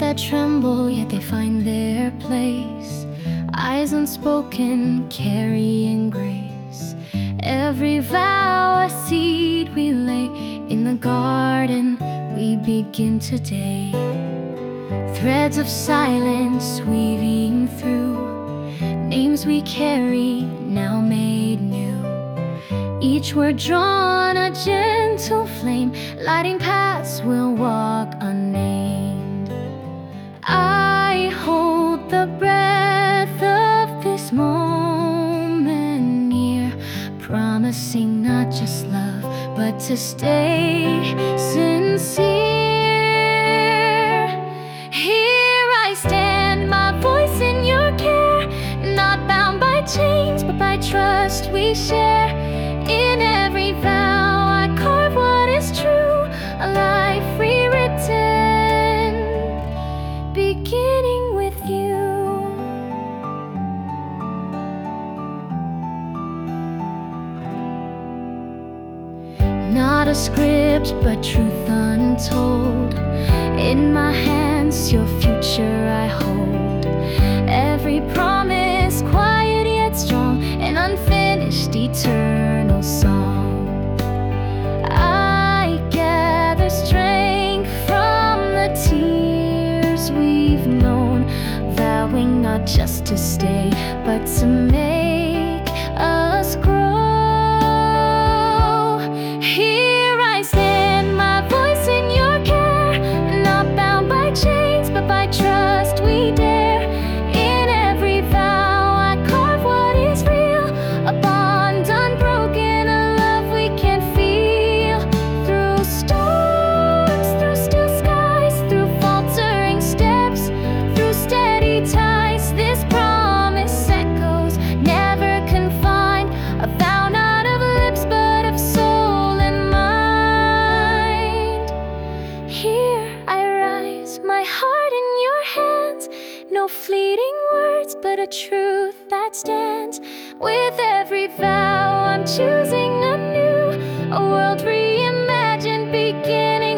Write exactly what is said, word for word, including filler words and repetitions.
that tremble, yet they find their place. Eyes unspoken, carrying grace. Every vow a seed we lay. In the garden we begin today. Threads of silence weaving through. Names we carry, now made new. Each word drawn a gentle flame, lighting paths we'll walk unnamed. I hold the breath of this moment near, promising not just love, but to stay sincere. Here I stand, my voice in your care, not bound by chains, but by trust we share. In every vow I carve what is true, a life rewritten, beginning with you. Not a script, but truth untold. In my hands, your future I hold. Every promise, quiet yet strong, an unfinished, eternal song. I gather strength from the tears we've known, vowing not just to stay, but to make us grow. Here I stand, my voice in your care, not bound by chains, but by trust we dare. In every vow I carve what is real, a bond unbroken, a love we can feel. Through storms, through still skies, through faltering steps, through steady ties, this promise echoes, never confined. A vow not of lips, but of soul and mind. Here I rise, my heart in your hands, no fleeting words, but a truth that stands. With every vow I'm choosing anew, a world reimagined, beginning